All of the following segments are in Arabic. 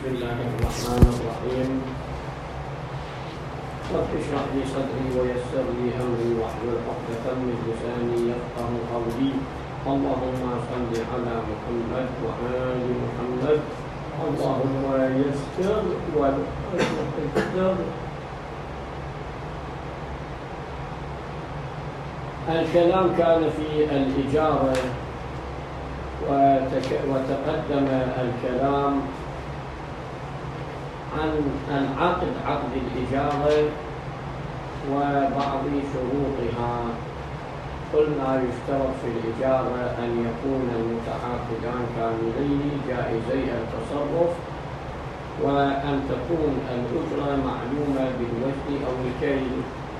بسم الله الرحمن الرحيم. رب اشرح لي صدري ويسر لي أمري واحلل عقدة من لساني يفقه قولي. اللهم صل على محمد وآل محمد. اللهم يسر وتقدر. الكلام كان في الإجارة وتقدم الكلام عن العقد، عقد الإجارة وبعض شروطها. قلنا يشترط في الإجارة أن يكون المتعاقدان كاملين جائزي التصرف، وأن تكون الأجرة معلومة بالوزن أو الكيل.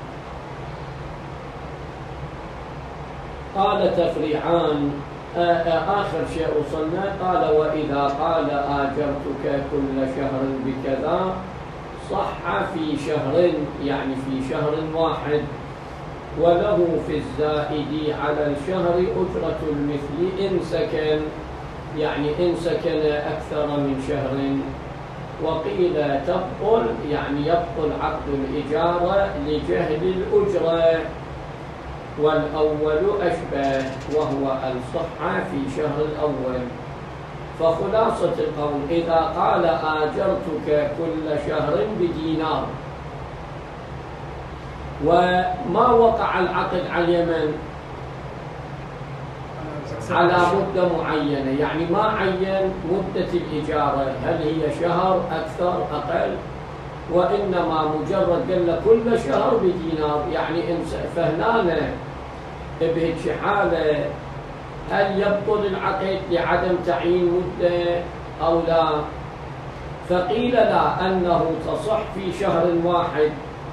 قال تفريعان. آخر شيء وصلنا قال وإذا قال آجرتك كل شهر بكذا صح في شهر، يعني في شهر واحد، وله في الزائد على الشهر أجرة المثل إن سكن، يعني إن سكن أكثر من شهر. وقيل تبطل، يعني يبطل عقد الإجارة لجهل الأجرة، والأول أشبه وهو الصحة في شهر الأول. فخلاصة القول إذا قال آجرتك كل شهر بدينار وما وقع العقد على اليمن على مدة معينة، يعني ما عين مدة الإجارة هل هي شهر أكثر أقل، وإنما مجرد قال له كل شهر بدينار، يعني فهنانا بهيك حالة هل يبطل العقد لعدم تعيين مدة أو لا؟ فقيل لا، أنه تصح في شهر واحد،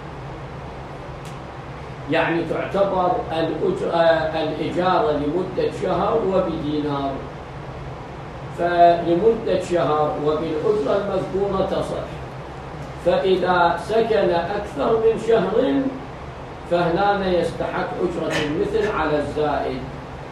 يعني تعتبر الإجارة لمدة شهر وبدينار، فلمدة شهر وبالأجرة المذكورة تصح. فإذا سكن أكثر من شهر فهنا يستحق أجرة المثل على الزائد.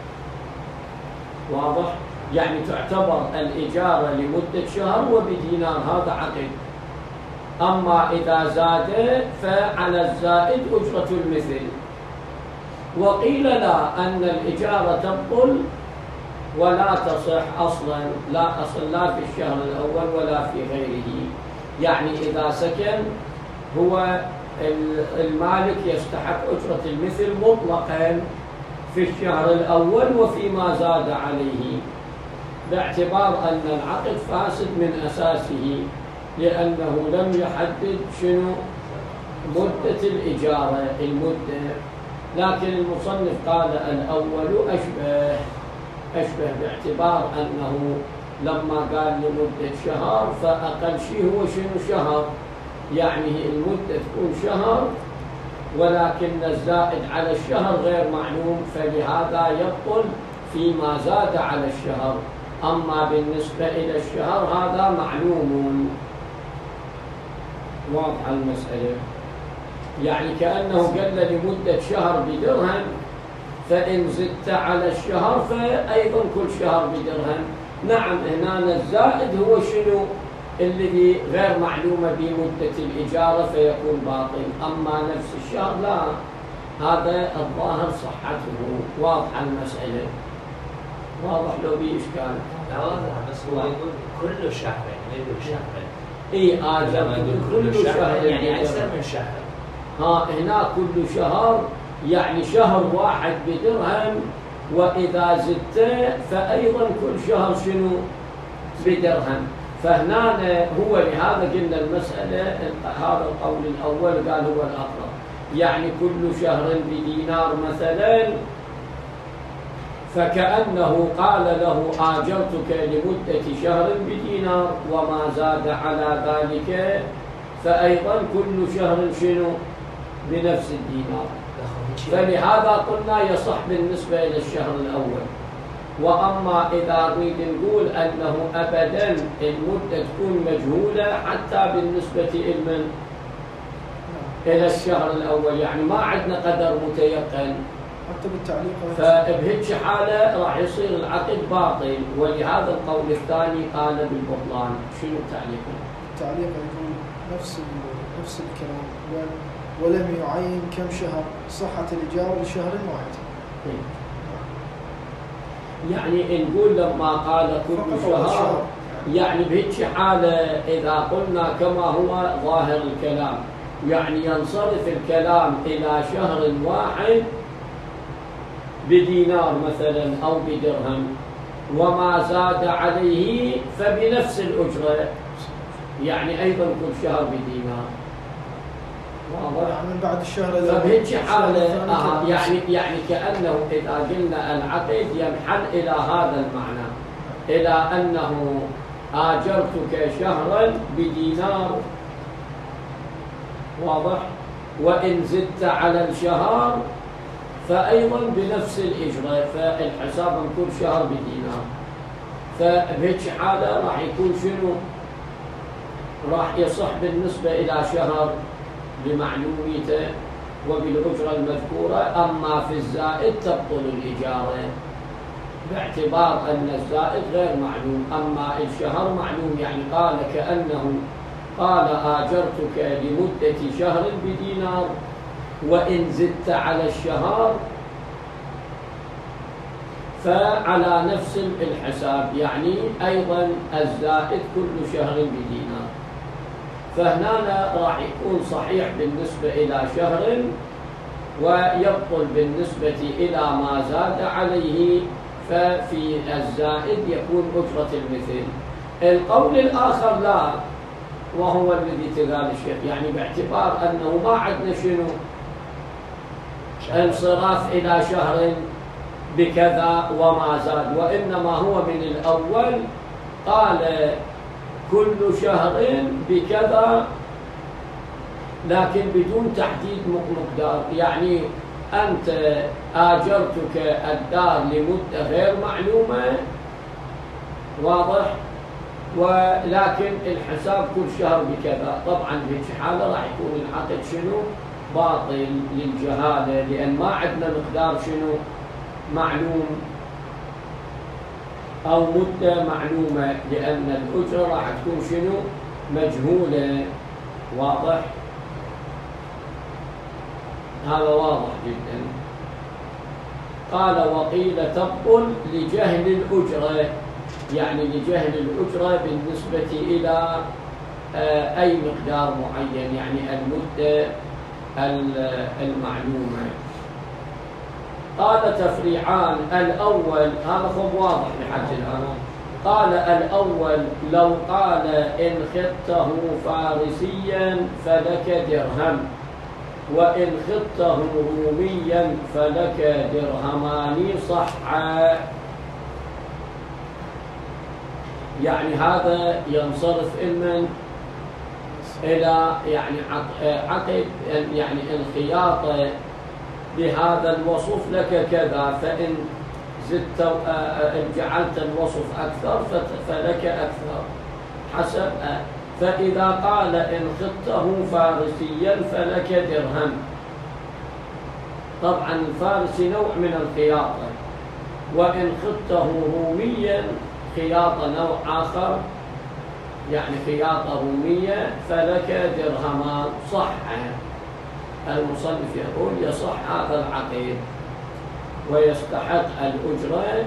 واضح؟ يعني تعتبر الإجارة لمدة شهر وبدينار، هذا عقد. أما إذا زاد فعلى الزائد أجرة المثل. وقيل لا، أن الإجارة تبطل ولا تصح أصلا، لا أصل لا في الشهر الأول ولا في غيره. يعني إذا سكن هو المالك يستحق أجرة المثل مطلقا في الشهر الأول وفيما زاد عليه، باعتبار أن العقد فاسد من أساسه، لأنه لم يحدد شنو مدة الإجارة المدة. لكن المصنف قال الأول أشبه باعتبار أنه لما قال لمدة شهر فأقل شيء هو شنو شهر، يعني المدة تكون شهر ولكن الزائد على الشهر غير معلوم، فلهذا يبطل فيما زاد على الشهر. أما بالنسبة إلى الشهر هذا معلوم. واضح المسألة؟ يعني كأنه قال لمدة شهر بدرهم، فإن زدت على الشهر فأيضا كل شهر بدرهم. نعم، هنا الزائد هو شنو الذي غير معلومة بمدة الإجارة فيكون باطل، أما نفس الشهر لا، هذا الظاهر صحته. واضح المسألة؟ واضح لو بإشكال؟ لا واضح، بس هو يقول كل شهر، ما يقول شهر. إيه كل شهر يعني أكثر من شهر. هنا كل شهر يعني شهر واحد بدرهم، وإذا زدت فأيضا كل شهر شنو بدرهم. فهنا هو لهذا قلنا المسألة هذا القول الأول قال هو الأقرب، يعني كل شهر بدينار مثلا، فكأنه قال له آجرتك لمدة شهر بدينار، وما زاد على ذلك فأيضا كل شهر شنو بنفس الدينار. فلهذا قلنا يصح بالنسبة إلى الشهر الأول. وأما إذا نريد نقول أنه أبدا المدة تكون مجهولة حتى بالنسبة إلى الشهر الأول، يعني ما عندنا قدر متيقن، حتى بالتعليق. فبهيك حالة راح يصير العقد باطل، ولهذا القول الثاني قال بالبطلان. شنو التعليق؟ التعليق يقول نفس الكلام، ولم يعين كم شهر صحة الإجارة لشهر واحد. يعني نقول لما قال كل شهر، يعني بهيك حالة إذا قلنا كما هو ظاهر الكلام، يعني ينصرف الكلام إلى شهر واحد بدينار مثلا أو بدرهم، وما زاد عليه فبنفس الأجرة، يعني أيضا كل شهر بدينار. من بعد الشهر. فبهيك حالة يعني كأنه إذا قلنا العقد ينحل إلى هذا المعنى، إلى أنه آجرتك شهرا بدينار، واضح؟ وإن زدت على الشهر فأيضا بنفس الإجرة، فالحساب كل شهر بدينار. فبهيك حالة راح يكون شنو؟ راح يصح بالنسبة إلى شهر بمعلوميته وبالأجرة المذكورة. أما في الزائد تبطل الإجارة باعتبار أن الزائد غير معلوم، أما الشهر معلوم. يعني قال كأنه قال آجرتك لمدة شهر بدينار، وإن زدت على الشهر فعلى نفس الحساب، يعني أيضا الزائد كل شهر بدينار. فهنا راح يكون صحيح بالنسبة إلى شهر، ويبطل بالنسبة إلى ما زاد عليه، ففي الزائد يكون أجرة المثل. القول الآخر لا، وهو الذي تقال الشيخ، يعني باعتبار أنه ما عندنا شنو انصراف إلى شهر بكذا وما زاد، وإنما هو من الأول قال كل شهر بكذا، لكن بدون تحديد مقدار. يعني أنت آجرتك الدار لمدة غير معلومة، واضح، ولكن الحساب كل شهر بكذا. طبعا في حالة راح يكون العقد شنو؟ باطل للجهالة، لأن ما عندنا مقدار شنو معلوم أو مدة معلومة، لأن الأجرة راح تكون شنو؟ مجهولة. واضح؟ هذا واضح جدا. قال وقيل تبطل لجهل الأجرة، يعني لجهل الأجرة بالنسبة إلى أي مقدار معين، يعني المدة المعلومة. قال تفريعان. الأول هذا خب واضح لحد الآن. قال الأول لو قال إن خطه فارسيا فلك درهم، وإن خطه روميا فلك درهمان صحا. يعني هذا ينصرف إلى يعني عقد، يعني الخياطة بهذا الوصف لك كذا، فإن زدت جعلت الوصف أكثر فلك أكثر حسب. فإذا قال إن خطه فارسيا فلك درهم، طبعا الفارسي نوع من الخياطة، وإن خطه روميا خياطة نوع آخر، يعني خياطة رومية فلك درهمان صح. المصنف يقول يصح هذا العقد ويستحق الأجرة.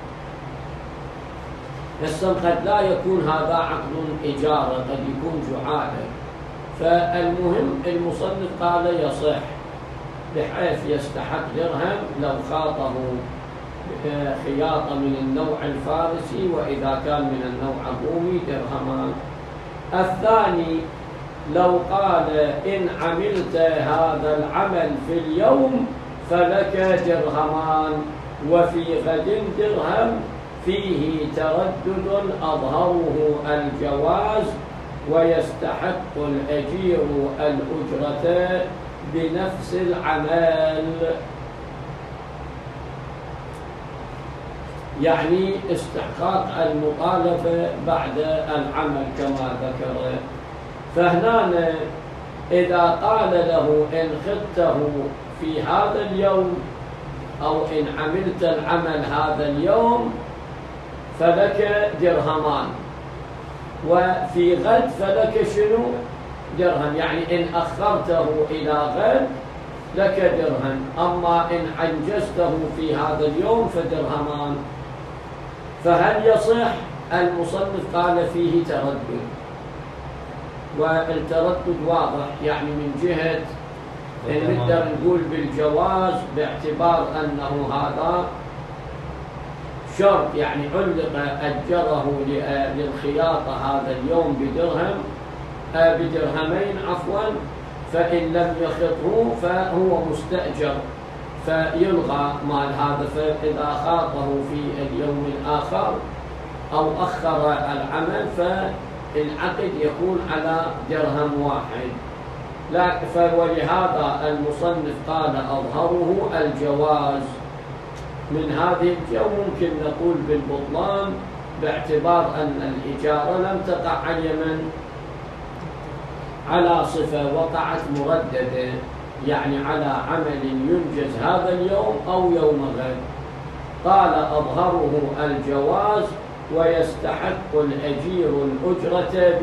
هسه قد لا يكون هذا عقد إجارة، قد يكون جعالة. فالمهم المصنف قال يصح بحيث يستحق درهم لو خاطه خياطة من النوع الفارسي، وإذا كان من النوع الرومي درهمان. الثاني لو قال إن عملت هذا العمل في اليوم فلك درهمان، وفي غد درهم، فيه تردد أظهره الجواز، ويستحق الأجير الأجرة بنفس العمل. يعني استحقاق المطالبة بعد العمل كما ذكر. فهنا إذا قال له إن خدته في هذا اليوم أو إن عملت العمل هذا اليوم فلك درهمان، وفي غد فلك شنو؟ درهم. يعني إن أخرته إلى غد لك درهم، أما إن أنجزته في هذا اليوم فدرهمان. فهل يصح؟ المصنف قال فيه تردد، والتردد واضح، يعني من جهة نقدر نقول بالجواز باعتبار أنه هذا شرط، يعني علق أجره للخياطة هذا اليوم بدرهمين عفوا، فإن لم يخطه فهو مستأجر فيلغى مال هذا. فإذا خاطه في اليوم الآخر أو أخر العمل فالعقد يكون على درهم واحد. ولهذا المصنف قال أظهره الجواز. من هذه الجهة ممكن نقول بالبطلان باعتبار أن الإجارة لم تقع عن على صفة، وقعت مرددة، يعني على عمل ينجز هذا اليوم أو يوم غد. قال أظهره الجواز، ويستحق الأجير الأجرة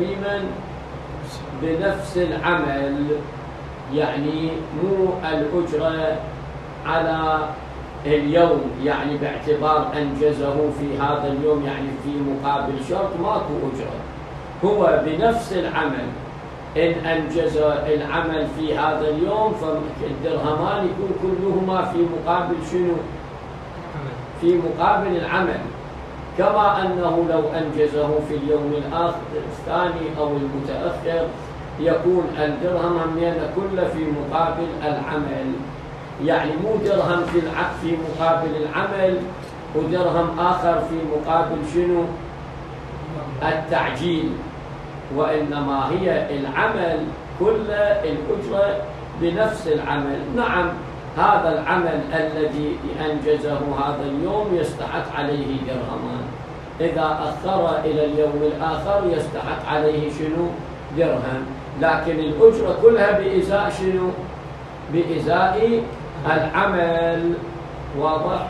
بنفس العمل، يعني مو الأجرة على اليوم، يعني باعتبار أنجزه في هذا اليوم، يعني في مقابل شرط ماكو أجرة، هو بنفس العمل. إن أنجز العمل في هذا اليوم فالدرهمان يكون كلهما في مقابل شنو؟ في مقابل العمل، كما أنه لو أنجزه في اليوم الثاني أو المتأخر يكون الدرهم همين كله في مقابل العمل، يعني مو درهم في مقابل العمل ودرهم آخر في مقابل شنو؟ التعجيل، وإنما هي العمل كله الأجرة بنفس العمل. نعم، هذا العمل الذي أنجزه هذا اليوم يستحق عليه درهمان، إذا أخر إلى اليوم الآخر يستحق عليه شنو؟ درهم، لكن الأجرة كلها بإزاء شنو؟ بإزاء العمل. واضح؟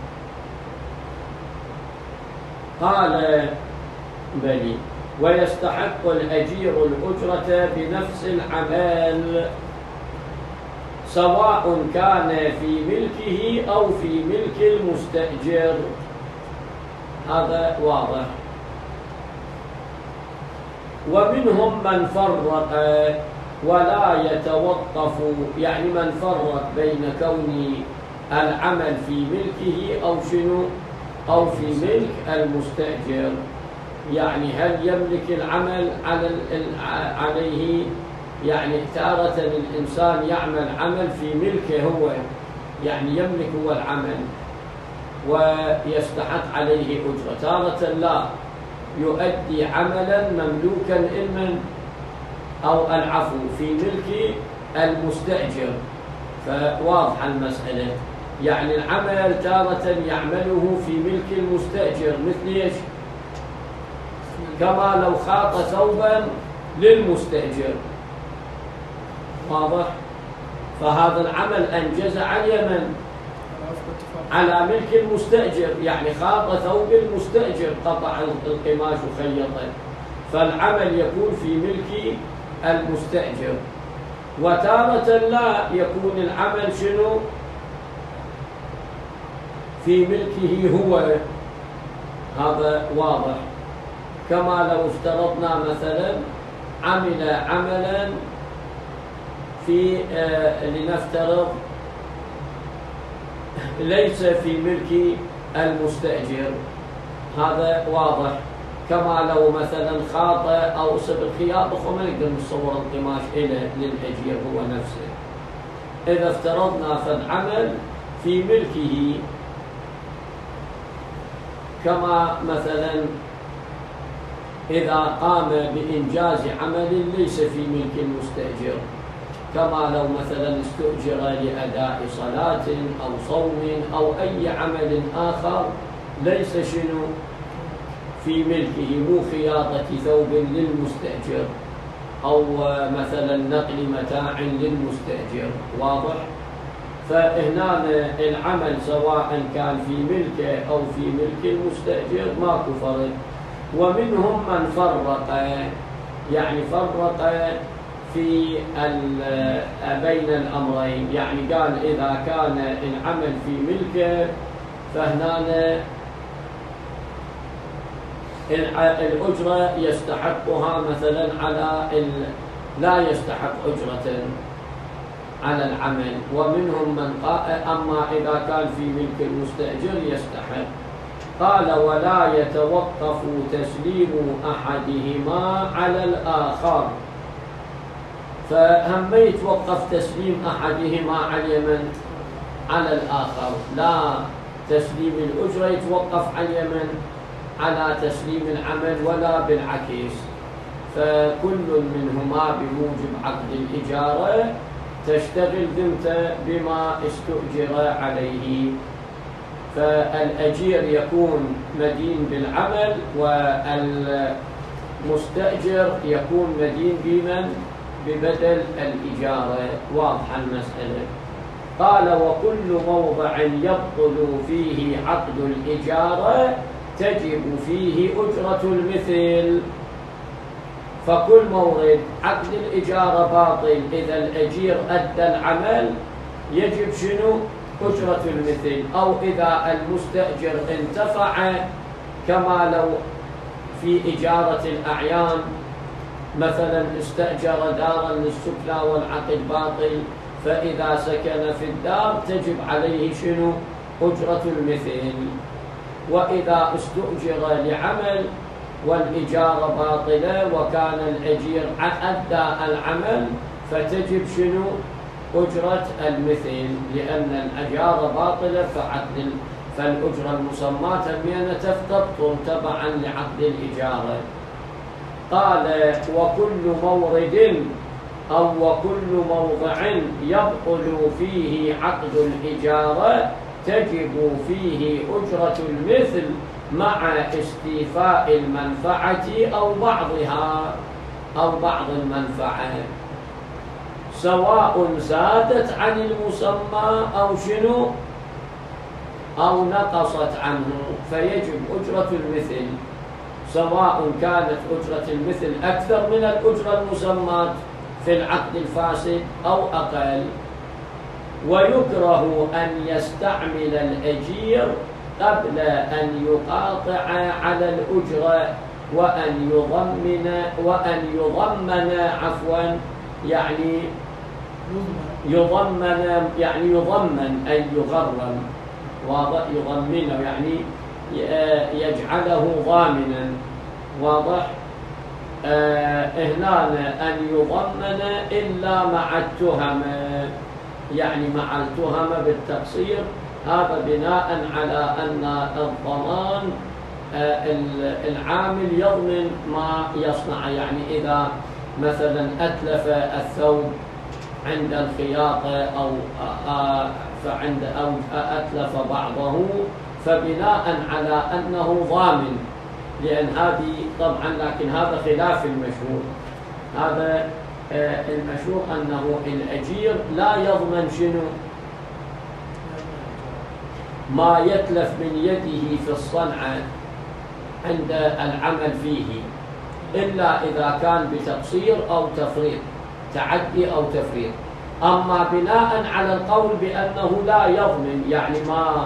قال بلي ويستحق الأجير الأجرة بنفس العمل سواء كان في ملكه أو في ملك المستأجر. هذا واضح. ومنهم من فرق ولا يتوقف، يعني من فرق بين كون العمل في ملكه أو شنو؟ أو في ملك المستأجر، يعني هل يملك العمل عليه؟ يعني تارة الإنسان يعمل عمل في ملكه هو، يعني يملك هو العمل ويستحق عليه أجرة، تارة لا، يؤدي عملا مملوكا إلمن أو العفو في ملك المستأجر. فواضح المسألة، يعني العمل تارة يعمله في ملك المستأجر، مثل ايش؟ كما لو خاط ثوبا للمستأجر. واضح؟ فهذا العمل أنجز على من؟ على ملك المستأجر، يعني خاط ثوب المستأجر، قطع القماش وخيطه، فالعمل يكون في ملك المستأجر. وتارة لا يكون العمل شنو؟ في ملكه هو. هذا واضح. كما لو افترضنا مثلا عمل عملا في لنفترض ليس في ملك المستأجر، هذا واضح. كما لو مثلا خاط أو سبب خياطة، وما نقدر نصور القماش للأجير هو نفسه. إذا افترضنا فالعمل في ملكه، كما مثلا إذا قام بإنجاز عمل ليس في ملك المستأجر، كما لو مثلا استؤجر لأداء صلاة أو صوم أو أي عمل آخر ليس شنو في ملكه، مو خياطة ثوب للمستأجر أو مثلا نقل متاع للمستأجر. واضح؟ فهنا العمل سواء كان في ملكه أو في ملك المستأجر ماكو فرق. ومنهم من فرق، يعني فرق في بين الأمرين، يعني قال إذا كان العمل في ملكه فهنا الأجرة يستحقها مثلا على لا يستحق أجرة على العمل. ومنهم من قال أما إذا كان في ملك المستأجر يستحق. قال ولا يتوقف تسليم أحدهما على الآخر. فهم يتوقف تسليم أحدهما على الآخر، لا تسليم الأجرة يتوقف على اليمن على تسليم العمل ولا بالعكس. فكل منهما بموجب عقد الإجارة تشتغل ذمته بما استؤجر عليه. فالأجير يكون مدين بالعمل والمستأجر يكون مدين ببدل الإجارة. واضحة المسألة. قال وكل موضع يبطل فيه عقد الإجارة تجب فيه أجرة المثل. فكل مورد عقد الإجارة باطل إذا الأجير أدى العمل يجب شنو؟ أجرة المثل. أو إذا المستأجر انتفع كما لو في إجارة الأعيان مثلا استأجر دارا للسكنى والعقد باطل، فإذا سكن في الدار تجب عليه شنو؟ أجرة المثل. وإذا استؤجر لعمل والإجارة باطلة وكان الأجير أدى العمل فتجب شنو؟ أجرة المثل، لأن الأجارة باطلة فالأجرة المسماة تمينة تبطل تبعا لعقد الإجارة. قال وكل مورد أو وكل موضع يبطل فيه عقد الإجارة تجب فيه أجرة المثل مع استيفاء المنفعة أو بعضها أو بعض المنفعة، سواء زادت عن المسمى أو شنو أو نقصت عنه، فيجب أجرة المثل سواء كانت أجرة المثل أكثر من الأجرة المسماة في العقد الفاسد أو أقل. ويكره أن يستعمل الأجير قبل أن يقاطع على الأجرة وأن يضمن عفوا يعني يضمن أي يغرم. واضح؟ يضمنه يعني يجعله ضامنا. واضح؟ هنا أن يضمن إلا مع التهمة، يعني مع التهمة بالتقصير. هذا بناء على أن الضمان العامل يضمن ما يصنع. يعني إذا مثلا أتلف الثوب عند الخياطة أو أتلف بعضه فبناء على أنه ضامن، لأن هذه طبعا لكن هذا خلاف المشهور. هذا المشهور أنه الأجير لا يضمن شنو؟ ما يتلف من يده في الصنعة عند العمل فيه إلا إذا كان بتقصير أو تفريط، تعدي أو تفريط. أما بناء على القول بأنه لا يضمن، يعني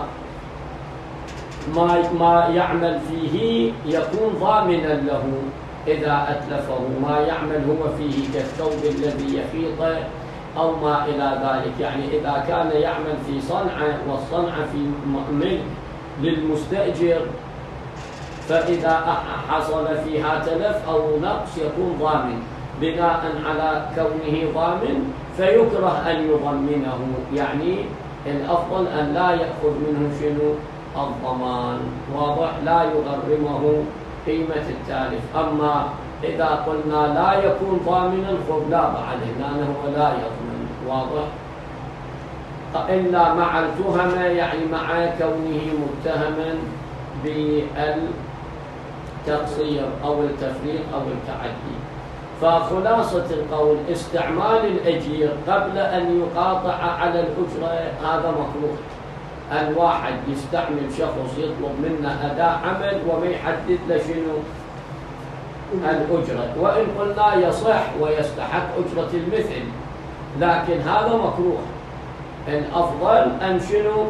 ما يعمل فيه يكون ضامنا له إذا أتلفه، ما يعمل هو فيه كالثوب الذي يخيطه أو ما إلى ذلك. يعني إذا كان يعمل في صنعة والصنعة في ملك للمستأجر فإذا حصل فيها تلف أو نقص يكون ضامن. بناء على كونه ضامن فيكره أن يضمنه، يعني الأفضل أن لا يأخذ منه شنو؟ الضمان. واضح؟ لا يغرمه قيمة التالف. أما إذا قلنا لا يكون ضامنا لا بعد هنا هو لا يضمن. واضح؟ إلا مع التهمة، يعني مع كونه متهما بالتقصير أو التفريط أو التعدي. فخلاصة القول استعمال الأجير قبل أن يقاطع على الأجرة هذا مكروه. الواحد يستعمل شخص يطلب منه أداء عمل وما يحدد له شنو الأجرة، وإن قلنا يصح ويستحق أجرة المثل، لكن هذا مكروه. الأفضل أن شنو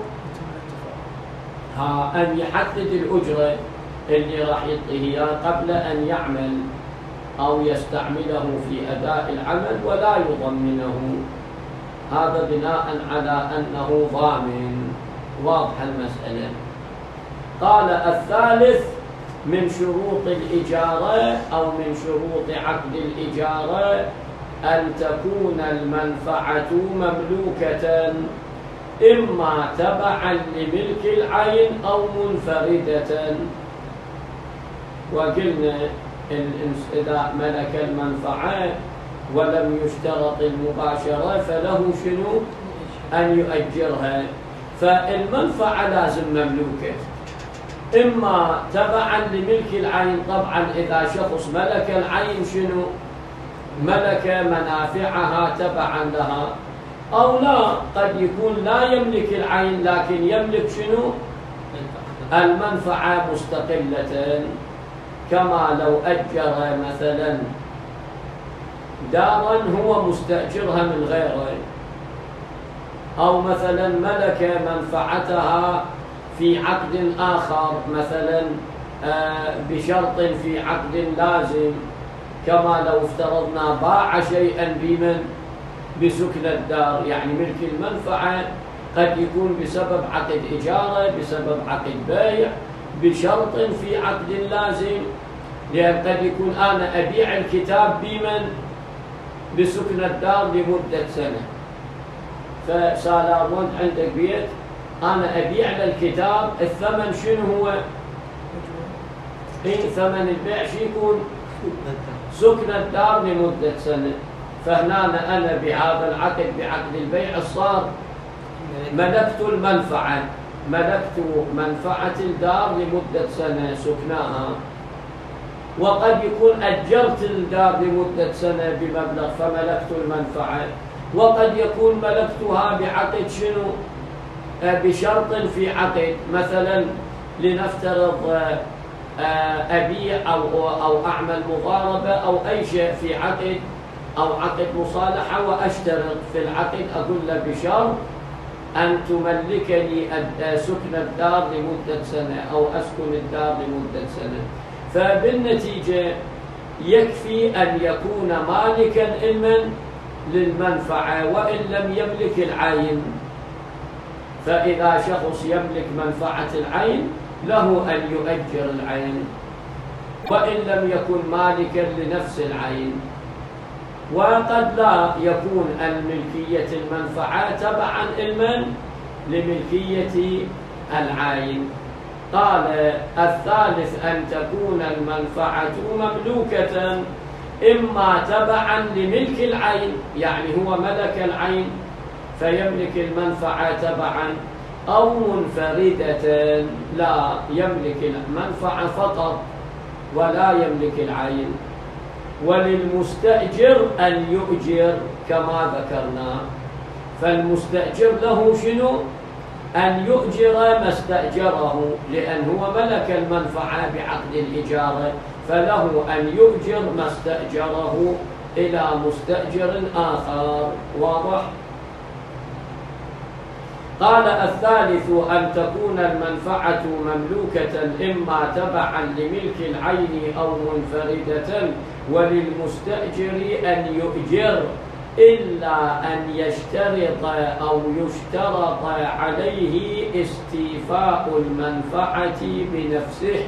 أن يحدد الأجرة اللي راح يعطيه قبل أن يعمل أو يستعمله في أداء العمل ولا يضمنه، هذا بناء على أنه ضامن. واضح المسألة. قال الثالث من شروط الإجارة أو من شروط عقد الإجارة أن تكون المنفعة مملوكة إما تبعا لملك العين أو منفردة. وقلنا إذا ملك المنفعة ولم يشترط المباشرة فله شنو أن يؤجرها. فالمنفعة لازم مملوكة، إما تبعا لملك العين، طبعا إذا شخص ملك العين شنو ملك منافعها تبعا لها، أو لا، قد يكون لا يملك العين لكن يملك شنو المنفعة مستقلة، كما لو أجر مثلا دارا هو مستأجرها من غيره، أو مثلا ملك منفعتها في عقد آخر مثلا بشرط في عقد لازم، كما لو افترضنا باع شيئا بمن بسكن الدار، يعني ملك المنفعة قد يكون بسبب عقد إجارة، بسبب عقد بيع، بشرط في عقد لازم، لأن قد يكون أنا أبيع الكتاب بمن بسكن الدار لمدة سنة، فصار عندك بيت أنا أبيع للكتاب، الثمن شنو هو؟ ثمن البيع شو يكون؟ سكن الدار لمدة سنة. فهنا أنا بهذا العقد بعقد البيع صار ملكت المنفعة، ملكت منفعة الدار لمدة سنة سكناها، وقد يكون أجرت الدار لمدة سنة بمبلغ فملكت المنفعة، وقد يكون ملكتها بعقد شنو بشرط في عقد، مثلا لنفترض أبيع أو أعمل مضاربة أو أي شيء في عقد أو عقد مصالحة، وأشترط في العقد أقول له بشرط أن تملكني سكن الدار لمدة سنة أو أسكن الدار لمدة سنة. فبالنتيجة يكفي أن يكون مالكا علما للمنفعة وإن لم يملك العين. فإذا شخص يملك منفعة العين له أن يؤجر العين وإن لم يكن مالكا لنفس العين. وقد لا يكون الملكية المنفعة تبعا علما لملكية العين. قال الثالث أن تكون المنفعة مملوكة إما تبعا لملك العين، يعني هو ملك العين فيملك المنفعة تبعا، أو منفردة لا يملك المنفعة فقط ولا يملك العين. وللمستأجر أن يؤجر كما ذكرنا، فالمستأجر له شنو؟ أن يؤجر ما استأجره، لأن هو ملك المنفعة بعقد الإجارة، فله أن يؤجر ما استأجره إلى مستأجر آخر. واضح؟ قال الثالث أن تكون المنفعة مملوكة إما تبعا لملك العين أو منفردة، وللمستأجر أن يؤجر إلا أن يشترط أو يشترط عليه استيفاء المنفعة بنفسه.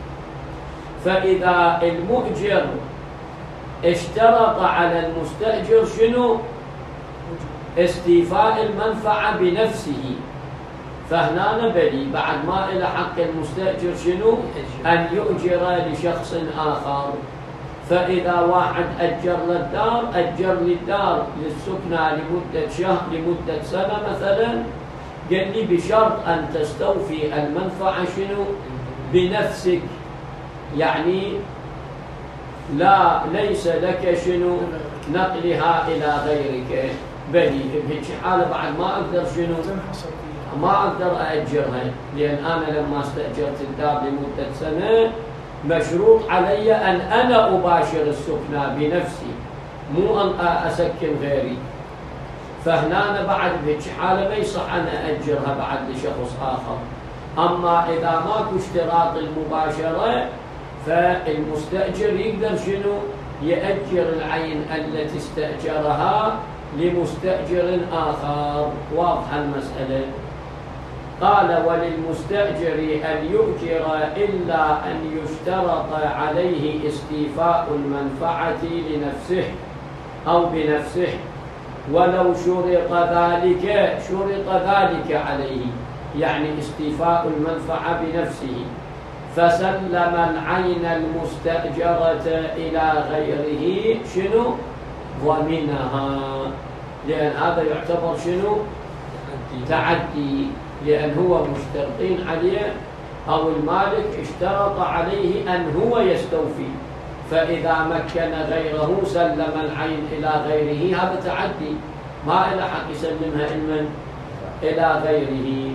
فإذا المؤجر اشترط على المستأجر شنو؟ استيفاء المنفعة بنفسه، فهنا نبدي بعد ما إلى حق المستأجر شنو؟ أن يؤجر لشخص آخر. فإذا واحد أجر للدار، أجر للدار للسكنة لمدة شهر لمدة سنة مثلا، قال لي بشرط أن تستوفي المنفعة شنو؟ بنفسك، يعني لا ليس لك شنو نقلها إلى غيرك، بل بهيك حالة بعد ما أقدر شنو ما أقدر أأجرها، لأن أنا لما استأجرت الدار لمدة سنة مشروط علي أن أنا أباشر السكنة بنفسي، مو أن أسكن غيري. فهنا أنا بعد بهيك حالة ما يصح أن أأجرها بعد لشخص آخر. أما إذا ماكو اشتراط المباشرة فالمستأجر يقدر شنو يأجر العين التي استأجرها لمستأجر آخر. واضحة المسألة. قال وللمستأجر أن يؤجر إلا أن يشترط عليه استيفاء المنفعة لنفسه أو بنفسه، ولو شرط ذلك عليه، يعني استيفاء المنفعة بنفسه، فسلم العين المستأجرة إلى غيره شنو ضمنها، لأن هذا يعتبر شنو تعدي، لأن هو مشترطين عليه أو المالك اشترط عليه أن هو يستوفي، فإذا مكن غيره سلم العين إلى غيره، هذا تعدي، ما إلى حق يسلمها إلى غيره.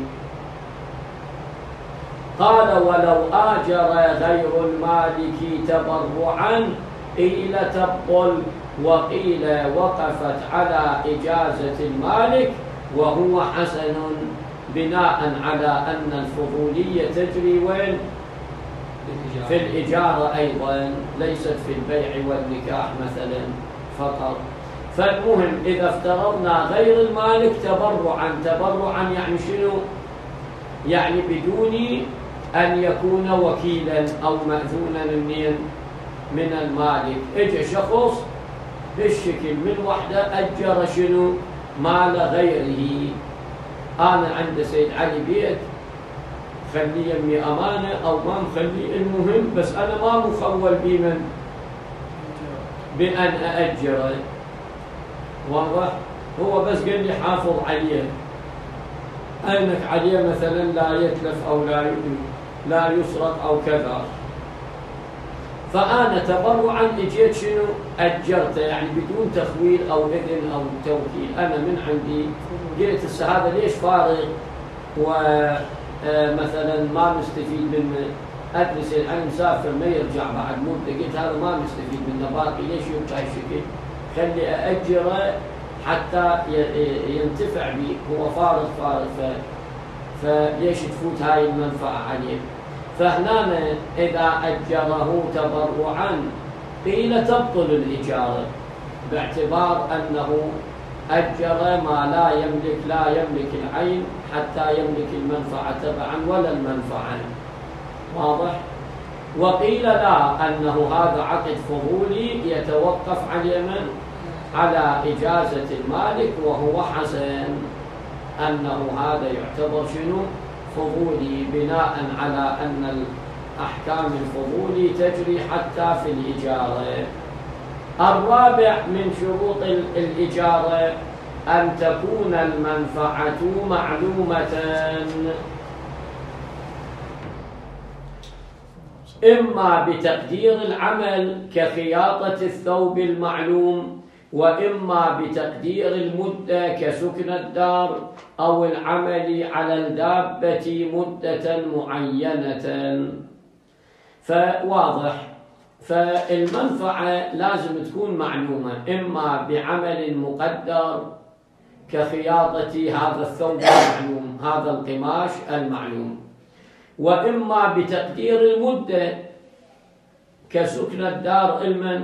قال ولو آجر غير المالك تبرعا قيل تبطل، وقيل وقفت على إجازة المالك وهو حسن، بناء على أن الفضولية تجري وين؟ في الإجارة أيضا، ليست في البيع والنكاح مثلا فقط. فالمهم إذا افترضنا غير المالك تبرعا يعني شنو؟ يعني بدون أن يكون وكيلا أو مأذونا من المالك. اجى شخص بالشكل من وحده أجر شنو مال غيره، أنا عند سيد علي بيت خلي يمي أمانة أو ما مخلي، المهم بس أنا ما مخول بأن أأجره، واضح؟ هو بس قال لي حافظ عليه، أنك عليه مثلا لا يتلف أو لا يسرق أو كذا، فأنا تبرعا اجيت شنو أجرته، يعني بدون تخويل أو إذن أو توكيل، أنا من عندي قلت هسه هذا ليش فارغ ومثلا ما نستفيد منه، أدرس الآن مسافر ما يرجع بعد مدة، قلت هذا ما نستفيد منه باقي، ليش يبقى الشكل؟ خلي أأجره حتى ينتفع به، هو فارغ فليش تفوت هاي المنفعة عليه؟ فهنا إذا أجره تبرعا قيل تبطل الإجارة، باعتبار أنه أجر ما لا يملك العين حتى يملك المنفعة تبعا ولا المنفعة، واضح؟ وقيل لا، أنه هذا عقد فضولي يتوقف على إجازة المالك، وهو حسن، أنه هذا يعتبر شنو فضولي، بناء على أن الأحكام الفضولي تجري حتى في الإجارة. الرابع من شروط الإجارة أن تكون المنفعة معلومة، إما بتقدير العمل كخياطة الثوب المعلوم، وإما بتقدير المدة كسكن الدار أو العمل على الدابة مدة معينة. فواضح، فالمنفعة لازم تكون معلومة، إما بعمل مقدر كخياطة هذا الثوب المعلوم، هذا القماش المعلوم، وإما بتقدير المدة كسكن الدار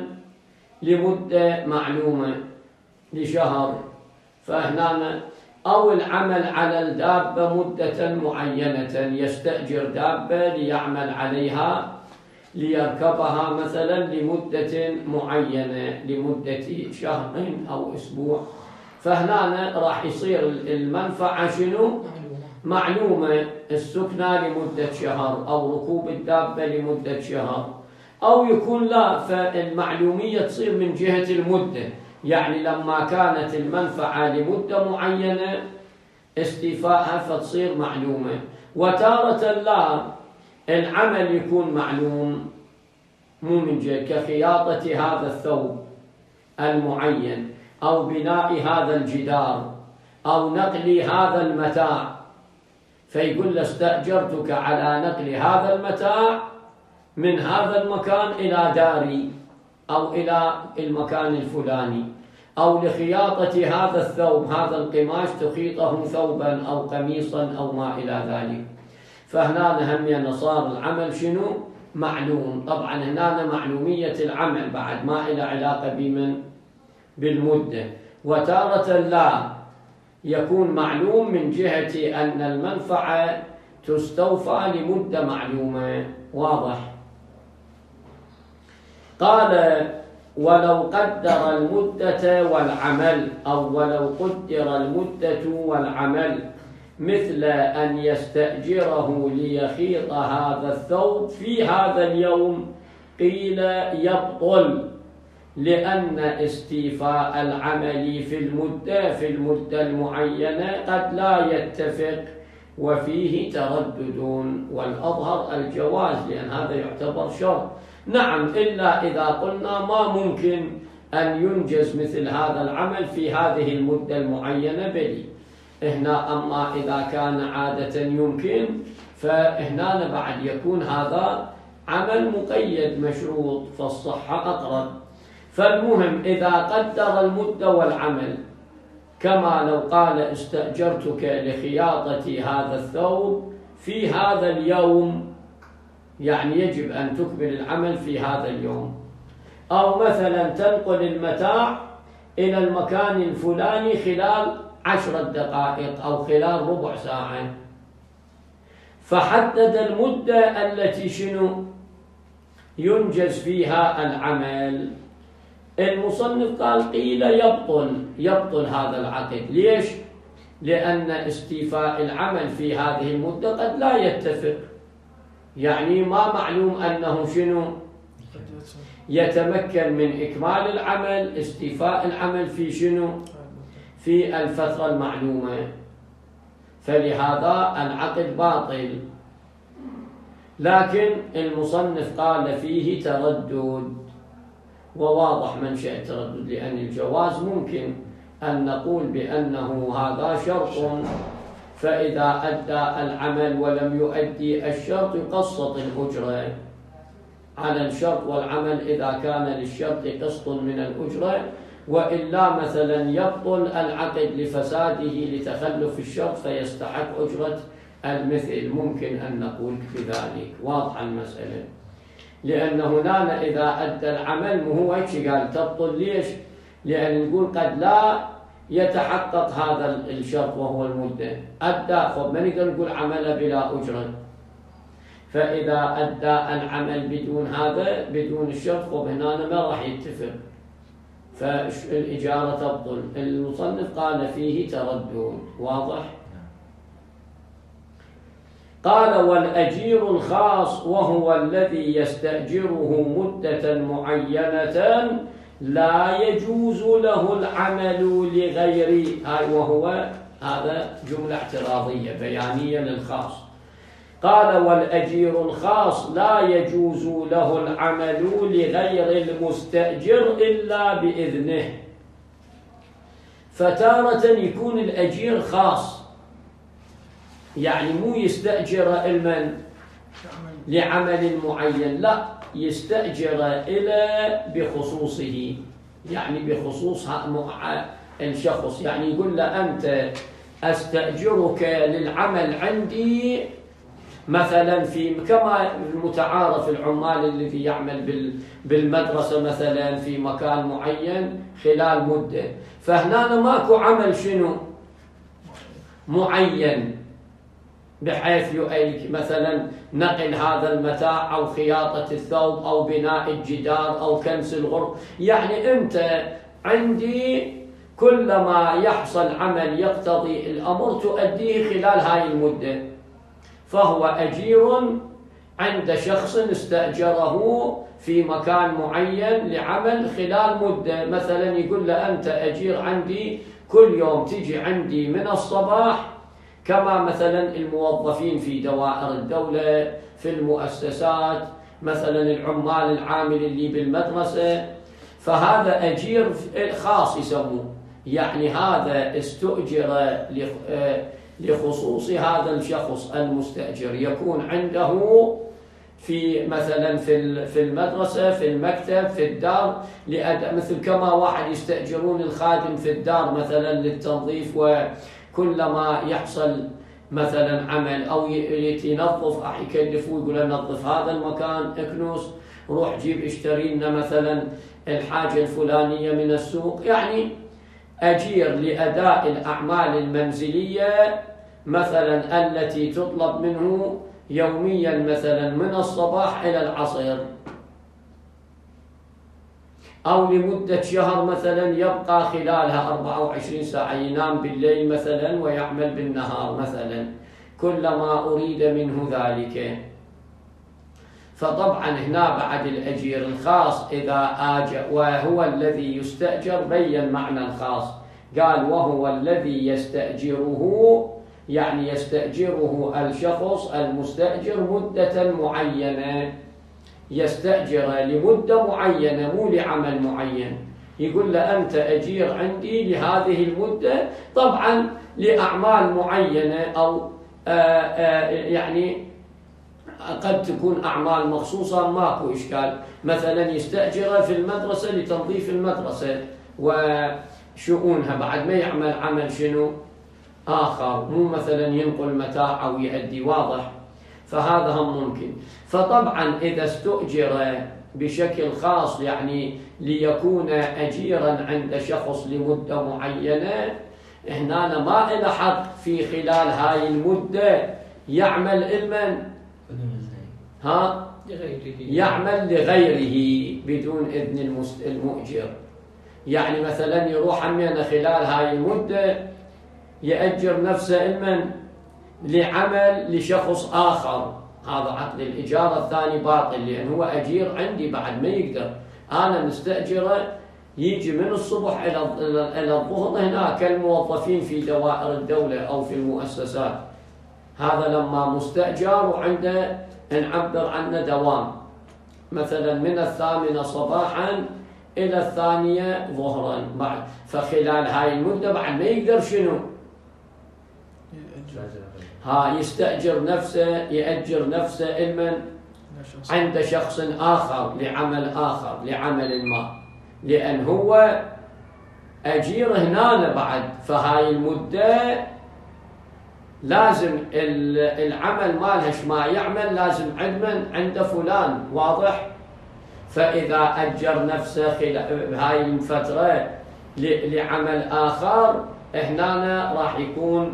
لمدة معلومة لشهر، فهنا أو العمل على الدابة مدة معينة، يستأجر دابة ليعمل عليها ليركبها مثلا لمدة معينة، لمدة شهرين أو أسبوع، فهنا راح يصير المنفعة شنو؟ معلومة، السكنة لمدة شهر أو ركوب الدابة لمدة شهر، أو يكون لا، فالمعلومية تصير من جهة المدة، يعني لما كانت المنفعة لمدة معينة استيفاءها فتصير معلومة، وتارة لا، العمل يكون معلوم، مو من جهة كخياطة هذا الثوب المعين أو بناء هذا الجدار أو نقل هذا المتاع، فيقول له استأجرتك على نقل هذا المتاع من هذا المكان إلى داري أو إلى المكان الفلاني، أو لخياطة هذا الثوب، هذا القماش تخيطه ثوبا أو قميصا أو ما إلى ذلك. فهنا هم صار العمل شنو؟ معلوم. طبعا هنا معلومية العمل بعد ما إلى علاقة بمن؟ بالمدة. وتارة لا يكون معلوم من جهة أن المنفعة تستوفى لمدة معلومة. واضح؟ قال ولو قدر المدة والعمل، أو ولو قدر المدة والعمل مثل أن يستأجره ليخيط هذا الثوب في هذا اليوم، قيل يبطل، لأن استيفاء العمل في المدة المعينة قد لا يتفق وفيه تردد، والأظهر الجواز لأن هذا يعتبر شرط. نعم، إلا إذا قلنا ما ممكن أن ينجز مثل هذا العمل في هذه المدة المعينة بلي هنا، أما إذا كان عادة يمكن فهنا بعد يكون هذا عمل مقيد مشروط، فالصحة أقرب. فالمهم إذا قدر المدة والعمل كما لو قال استأجرتك لخياطة هذا الثوب في هذا اليوم، يعني يجب أن تكمل العمل في هذا اليوم، أو مثلا تنقل المتاع إلى المكان الفلاني خلال 10 دقائق أو خلال ربع ساعة، فحدد المدة التي شنو ينجز فيها العمل. المصنف قال قيل يبطل هذا العقد. ليش؟ لأن استيفاء العمل في هذه المدة قد لا يتفق، يعني ما معلوم أنه شنو يتمكن من إكمال العمل، استيفاء العمل في شنو في الفترة المعلومة، فلهذا العقد باطل. لكن المصنف قال فيه تردد، وواضح منشأ التردد، لأن الجواز ممكن أن نقول بأنه هذا شرط، فإذا أدى العمل ولم يؤدي الشرط يقسط الأجرة على الشرط والعمل إذا كان للشرط قسط من الأجرة، وإلا مثلا يبطل العقد لفساده لتخلف الشرط فيستحق أجرة المثل، ممكن أن نقول بذلك. واضح المسألة؟ لأن هنا إذا أدى العمل مو هيك قال تبطل. ليش؟ لأن نقول قد لا يتحقق هذا الشرط وهو المدة، أدى خب ما نقدر نقول عمل بلا أجرة، فإذا أدى العمل بدون هذا بدون الشرط خب هنا ما راح يتفق، فالإجارة تبطل. المصنف قال فيه تردد. واضح؟ قال والأجير الخاص وهو الذي يستأجره مدة معينة لا يجوز له العمل لغيره، وهو هذا جملة اعتراضية بيانية للخاص. قال والأجير الخاص لا يجوز له العمل لغير المستأجر إلا بإذنه. فتارة يكون الأجير خاص، يعني مو يستأجر المن لعمل معين، لا يستأجر إلى بخصوصه، يعني بخصوص الشخص، يعني يقول له أنت أستأجرك للعمل عندي مثلا في كما المتعارف العمال الذي يعمل بالمدرسة مثلا في مكان معين خلال مدة، فهنا ماكو عمل شنو معين بحيث مثلا نقل هذا المتاع أو خياطة الثوب أو بناء الجدار أو كنس الغرف، يعني أنت عندي كلما يحصل عمل يقتضي الأمر تؤديه خلال هاي المدة، فهو أجير عند شخص استأجره في مكان معين لعمل خلال مدة. مثلا يقول له أنت أجير عندي كل يوم تجي عندي من الصباح، كما مثلا الموظفين في دوائر الدولة في المؤسسات مثلا العمال العامل اللي بالمدرسة، فهذا أجير خاص يسموه، يعني هذا استؤجر لخصوص هذا الشخص المستأجر، يكون عنده في مثلا في المدرسة، في المكتب، في الدار، مثل كما واحد يستأجرون الخادم في الدار مثلا للتنظيف، وكلما يحصل مثلا عمل أو ينظف يكلفوه يقول له نظف هذا المكان، اكنس، روح جيب اشتري لنا مثلا الحاجة الفلانية من السوق، يعني أجير لأداء الأعمال المنزلية مثلا التي تطلب منه يوميا مثلا من الصباح إلى العصر، أو لمدة شهر مثلا يبقى خلالها 24 ساعة، ينام بالليل مثلا ويعمل بالنهار مثلا، كلما أريد منه ذلك. فطبعا هنا بعد الأجير الخاص إذا آجى وهو الذي يستأجر، بين معنى الخاص، قال وهو الذي يستأجره، يعني يستأجره الشخص المستأجر مدة معينة، يستأجر لمدة معينة مو لعمل معين، يقول له أنت أجير عندي لهذه المدة، طبعا لأعمال معينة أو يعني قد تكون أعمال مخصوصة ماكو إشكال، مثلا يستأجر في المدرسة لتنظيف المدرسة وشؤونها، بعد ما يعمل عمل شنو آخر، مو مثلا ينقل متاع أو يؤدي، واضح؟ فهذا هم ممكن. فطبعا إذا استؤجر بشكل خاص يعني ليكون أجيرا عند شخص لمدة معينة، هنا ما إلى حق في خلال هاي المدة يعمل علما يعمل لغيره بدون إذن المؤجر، يعني مثلا يروح عمينا خلال هاي المدة يأجر نفسه علما لعمل لشخص آخر، هذا عقد الإجارة الثاني باطل، لأن هو أجير عندي بعد ما يقدر، أنا مستأجره يجي من الصبح إلى الظهر هنا كالموظفين في دوائر الدولة أو في المؤسسات، هذا لما مستأجر وعنده نعبر عنه دوام، مثلا من 8 صباحا إلى 2 ظهرا، بعد فخلال هاي المدة بعد ما يقدر شنو يستأجر نفسه، يأجر نفسه علما عند شخص آخر لعمل آخر لعمل ما، لأن هو أجير هنا بعد، فهاي المدة لازم العمل مالهش ما يعمل لازم علما عند فلان، واضح؟ فإذا أجر نفسه هاي الفترة لعمل آخر، هنا راح يكون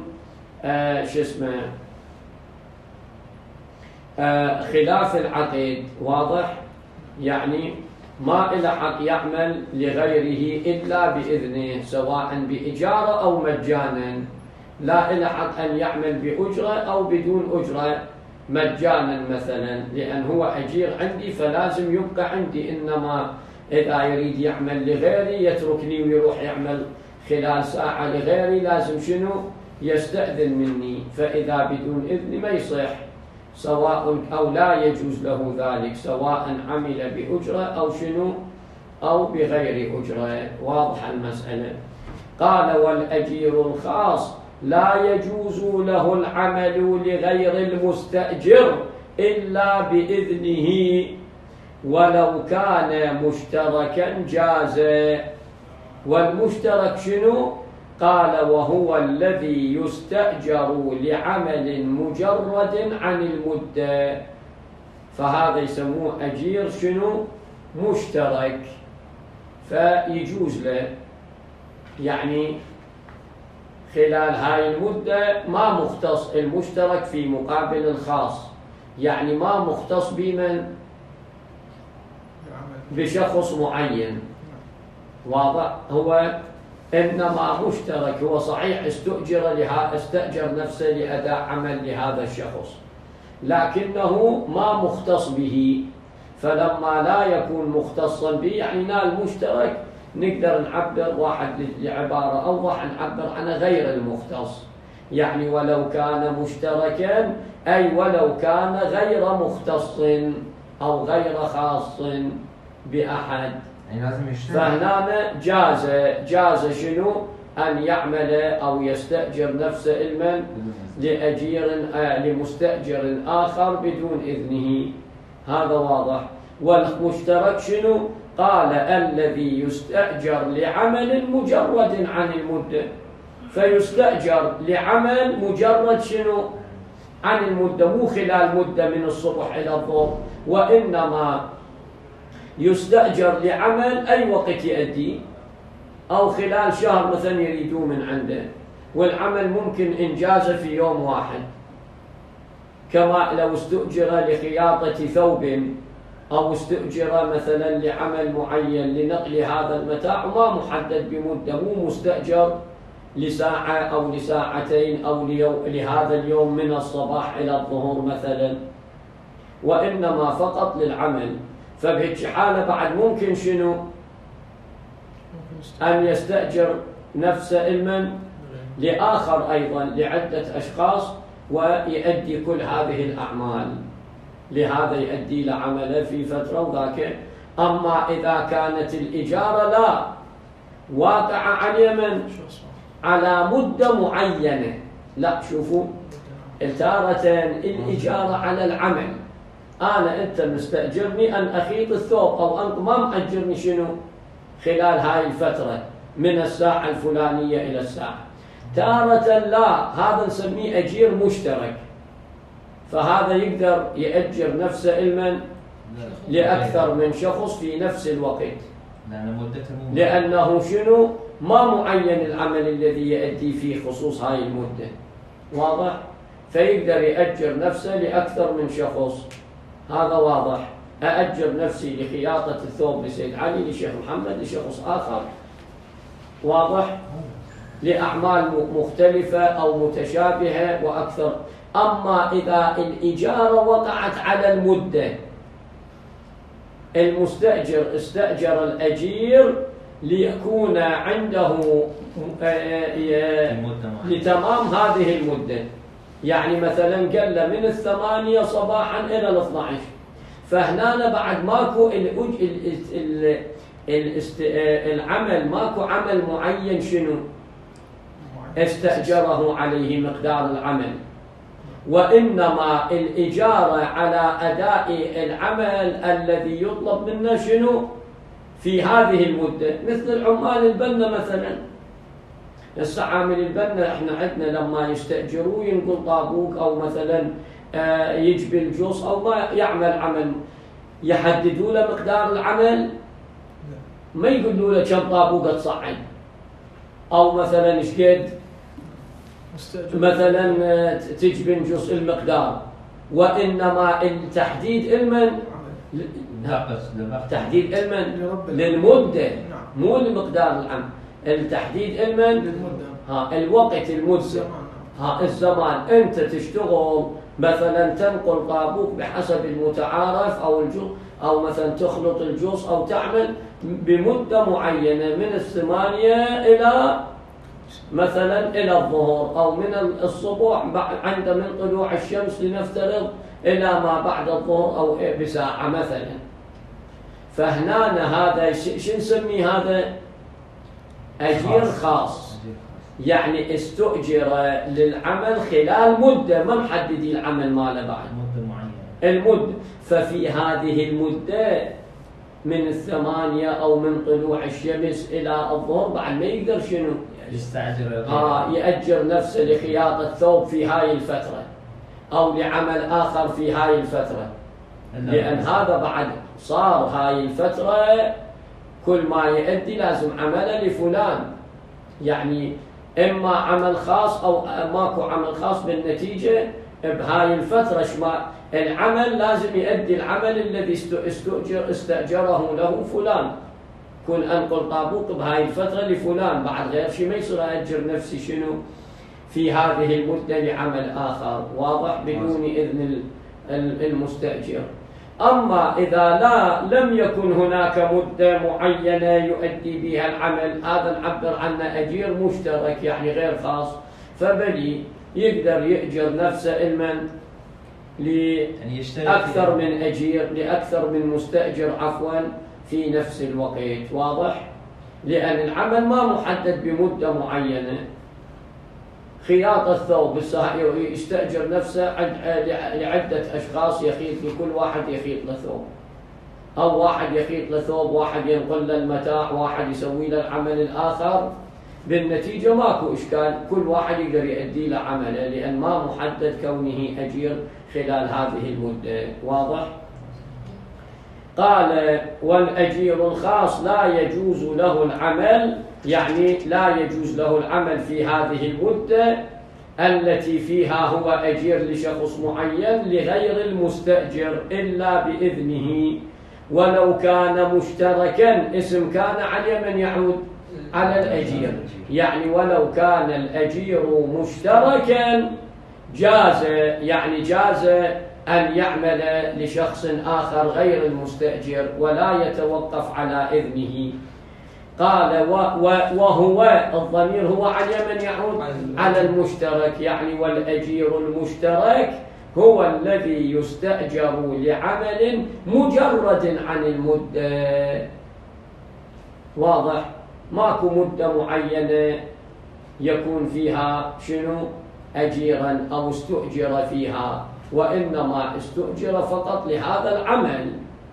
خلاف العقد، واضح؟ يعني ما إلى حق يعمل لغيره إلا بإذنه، سواء بإجارة أو مجانا، لا إلى حق أن يعمل بأجرة أو بدون أجرة مجانا مثلا، لأن هو أجير عندي فلازم يبقى عندي، إنما إذا يريد يعمل لغيري يتركني ويروح يعمل خلال ساعة لغيري، لازم شنو يستأذن مني، فإذا بدون إذن ما يصح، سواء أو لا يجوز له ذلك، سواء عمل بأجرة أو شنو أو بغير أجرة، واضح المسألة. قال والأجير الخاص لا يجوز له العمل لغير المستأجر إلا بإذنه، ولو كان مشتركا جاز. والمشترك شنو؟ قال وهو الذي يستأجر لعمل مجرد عن المدة، فهذا يسموه أجير شنو؟ مشترك، فيجوز له يعني خلال هاي المدة ما مختص المشترك في مقابل الخاص، يعني ما مختص بمن؟ بشخص معين، واضح؟ هو إنما مشترك، هو صحيح استأجر نفسه لأداء عمل لهذا الشخص، لكنه ما مختص به، فلما لا يكون مختصا به يعني نال مشترك، نقدر نعبر واحد لعبارة أوضح نعبر عن غير المختص، يعني ولو كان مشتركا أي ولو كان غير مختص، أو غير خاص بأحد. يعني لازم يشتغل. فهنا جاز شنو؟ أن يعمل أو يستأجر نفسه علما لمستأجر آخر بدون إذنه. هذا واضح. والمشترك شنو؟ قال الذي يستأجر لعمل مجرد عن المدة، فيستأجر لعمل مجرد شنو؟ عن المدة، مو خلال مدة من الصبح إلى الظهر، وإنما يستأجر لعمل أي وقت يأدي، أو خلال شهر مثلا يريدوه من عنده، والعمل ممكن إنجازه في يوم واحد، كما لو استؤجر لخياطة ثوب، أو استؤجر مثلا لعمل معين لنقل هذا المتاع، ما محدد بمدة، مو مستأجر لساعة أو لساعتين أو لهذا اليوم من الصباح إلى الظهر مثلا، وإنما فقط للعمل. فبهيك حالة بعد ممكن شنو؟ أن يستأجر نفسه علما لآخر أيضا، لعدة أشخاص، ويؤدي كل هذه الأعمال، لهذا يؤدي لعمله في فترة وذاك. أما إذا كانت الإجارة لا واقع على من؟ على مدة معينة، لا شوفوا، تارة الإجارة على العمل، أنت مستأجرني أن أخيط الثوب، أو أنت ما مأجرني شنو؟ خلال هاي الفترة من الساعة الفلانية إلى الساعة. تارة لا، هذا نسميه أجير مشترك، فهذا يقدر يأجر نفسه علما لأكثر من شخص في نفس الوقت، لأنه شنو؟ ما معين العمل الذي يأدي فيه خصوص هاي المدة، واضح؟ فيقدر يأجر نفسه لأكثر من شخص. هذا واضح. أأجر نفسي لخياطة الثوب لسيد علي، لشيخ محمد، لشخص آخر، واضح؟ لأعمال مختلفة أو متشابهة وأكثر. أما إذا الإجارة وقعت على المدة، المستأجر استأجر الأجير ليكون عنده لتمام هذه المدة، يعني مثلا قال من 8 صباحا إلى 12، فهنا بعد ماكو العمل، ماكو عمل معين شنو استأجره عليه مقدار العمل، وإنما الإجارة على أداء العمل الذي يطلب منه شنو في هذه المدة. مثل العمال البنة مثلا، هسه عامل البنة احنا عندنا لما يستأجروه ينقل طابوق، أو مثلا يجبي الجص، أو ما يعمل عمل، يحددوا له مقدار العمل، ما يقولوا له كم طابوق تصعد، أو مثلا ايش قد مثلا تجبن جزء المقدار، وإنما التحديد علما تحديد علما للمدة، مو لمقدار العمل. التحديد علما للمدة، الوقت، المدة، الزمان. أنت تشتغل مثلا تنقل طابوق بحسب المتعارف، أو الجزء، أو مثلا تخلط الجزء، أو تعمل بمدة معينة من 8 إلى مثلا إلى الظهر، أو من الصبح عند من طلوع الشمس لنفترض إلى ما بعد الظهر، أو بساعة مثلا. فهنا هذا شو نسمي؟ هذا أجير خاص، يعني استؤجر للعمل خلال مدة، ما محددي العمل ماله بعد مدة معينة، المدة. ففي هذه المدة من 8 أو من طلوع الشمس إلى الظهر بعد ما يقدر شنو يستأجر يأجر نفسه لخياطة ثوب في هاي الفترة، أو لعمل آخر في هاي الفترة، لأن هذا بعد صار هاي الفترة كل ما يؤدي لازم عمله لفلان، يعني إما عمل خاص أو ماكو عمل خاص، بالنتيجة بهاي الفترة العمل لازم يؤدي العمل الذي استأجره له فلان. كن أنقل طابوق بهاي الفترة لفلان، بعد غير شيء ما يصير أأجر نفسي شنو في هذه المدة لعمل آخر، واضح؟ بدون إذن المستأجر. أما إذا لم يكن هناك مدة معينة يؤدي بها العمل، هذا نعبر عنه أجير مشترك، يعني غير خاص، فبلي يقدر يأجر نفسه علما يعني لأكثر من أجير، لأكثر من مستأجر عفوا في نفس الوقت. واضح؟ لأن العمل ما محدد بمدة معينة. خياط الثوب يستأجر نفسه لعدة أشخاص، يخيط لكل واحد يخيط له ثوب، أو واحد يخيط له ثوب، واحد ينقل له المتاع، واحد يسوي له العمل الآخر. بالنتيجة ماكو إشكال، كل واحد يقدر يؤدي له عمله، لأن ما محدد كونه أجير خلال هذه المدة. واضح؟ قال: والأجير الخاص لا يجوز له العمل، يعني لا يجوز له العمل في هذه المدة التي فيها هو أجير لشخص معين لغير المستأجر إلا بإذنه، ولو كان مشتركا. اسم كان على من يعود؟ على الأجير. يعني ولو كان الأجير مشتركا جاز، يعني جاز أن يعمل لشخص آخر غير المستأجر ولا يتوقف على إذنه. قال: وهو الضمير هو على من يعود؟ على المشترك. يعني والأجير المشترك هو الذي يستأجر لعمل مجرد عن المدة. واضح؟ ماكو مدة معينة يكون فيها شنو؟ أجيرا أو استؤجر فيها، وإنما استؤجر فقط لهذا العمل.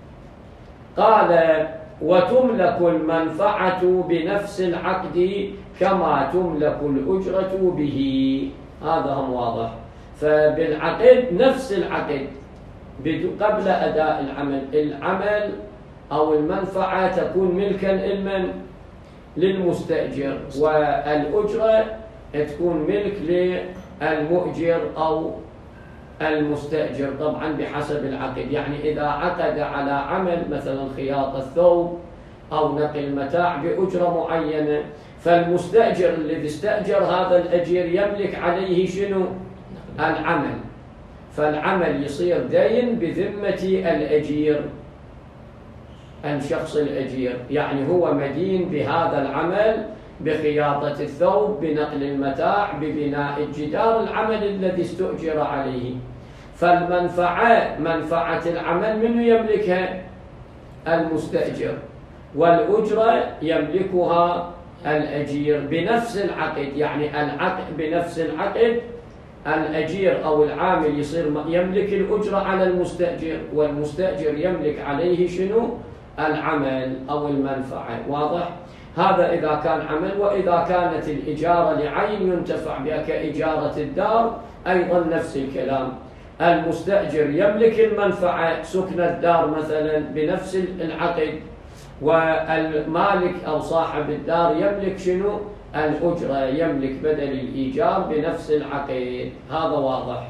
قال: وتملك المنفعة بنفس العقد كما تملك الأجرة به. هذا هم واضح. فبالعقد نفس العقد قبل أداء العمل أو المنفعة تكون ملكا للمستأجر، والأجرة تكون ملك للمؤجر أو المستأجر، طبعا بحسب العقد. يعني إذا عقد على عمل مثلا خياط الثوب أو نقل متاع بأجرة معينة، فالمستأجر الذي استأجر هذا الأجير يملك عليه شنو؟ العمل. فالعمل يصير دين بذمة الأجير، الشخص الأجير، يعني هو مدين بهذا العمل، بخياطة الثوب، بنقل المتاع، ببناء الجدار، العمل الذي استؤجر عليه. فالمنفعة، منفعة العمل منه يملكها؟ المستأجر. والأجرة يملكها الأجير بنفس العقد. يعني العقد بنفس العقد، الأجير أو العامل يصير يملك الأجرة على المستأجر، والمستأجر يملك عليه شنو؟ العمل أو المنفعة. واضح؟ هذا إذا كان عمل. وإذا كانت الإجارة لعين ينتفع بها كإجارة الدار أيضا نفس الكلام. المستأجر يملك المنفعة، سكن الدار مثلا، بنفس العقد، والمالك أو صاحب الدار يملك شنو؟ الأجرة، يملك بدل الإيجار بنفس العقد. هذا واضح.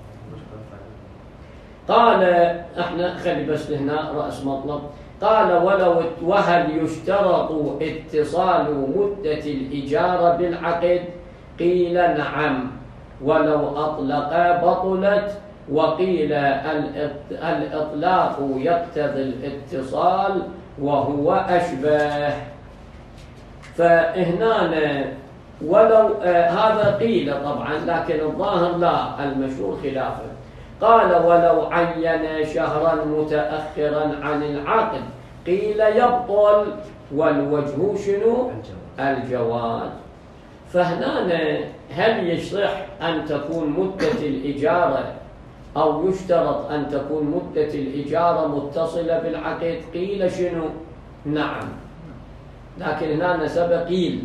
قال: احنا خلي بس هنا رأس مطلب. قال: وهل يشترط اتصال مدة الإجارة بالعقد؟ قيل: نعم، ولو أطلق بطلت. وقيل: الإطلاق يقتضي الاتصال وهو أشبه. فهنا ولو هذا قيل طبعا، لكن الظاهر لا، المشهور خلافه. قال: ولو عين شهرا متأخرا عن العقد قيل يبطل، والوجه شنو؟ الجواز. فهنا هل يصح أن تكون مدة الإجارة أو يشترط أن تكون مدة الإجارة متصلة بالعقد؟ قيل شنو؟ نعم، لكن هنا سبق قيل،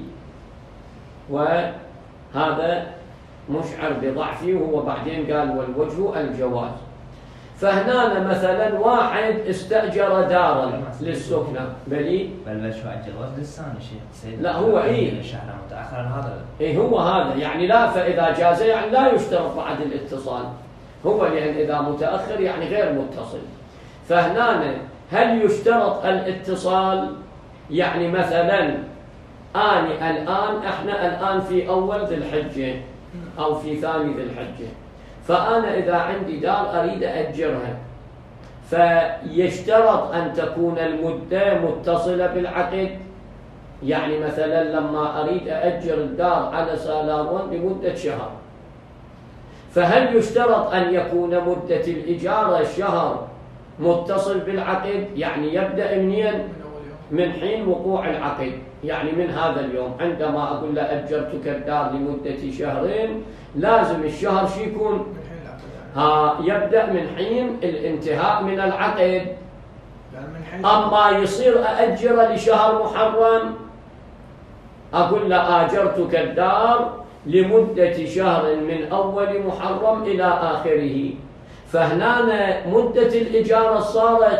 وهذا مشعر بضعفه، وهو بعدين قال والوجه الجواز. فهنا مثلا واحد استأجر دارا للسكنة، بل الوجه الجواز للثاني شيء. لا هو شهر متأخر هذا. هو هذا يعني لا، فإذا جاز يعني لا يشترط بعد الاتصال، هو لأن إذا متأخر يعني غير متصل. فهنا هل يشترط الاتصال؟ يعني مثلا احنا الآن في أول ذي الحجة أو في ثاني ذي الحجة، فأنا إذا عندي دار أريد أجرها، فيشترط أن تكون المدة متصلة بالعقد. يعني مثلا لما أريد أجر الدار على سالارون لمدة شهر، فهل يشترط أن يكون مدة الإجارة شهر متصل بالعقد؟ يعني يبدأ منين؟ من حين وقوع العقد، يعني من هذا اليوم. عندما أقول له أجرتك الدار لمدة شهرين، لازم الشهر شو يكون؟ يبدأ من حين الانتهاء من العقد. أما يصير أأجر لشهر محرم، أقول له آجرتك الدار لمدة شهر من أول محرم إلى آخره، فهنا مدة الإجارة صارت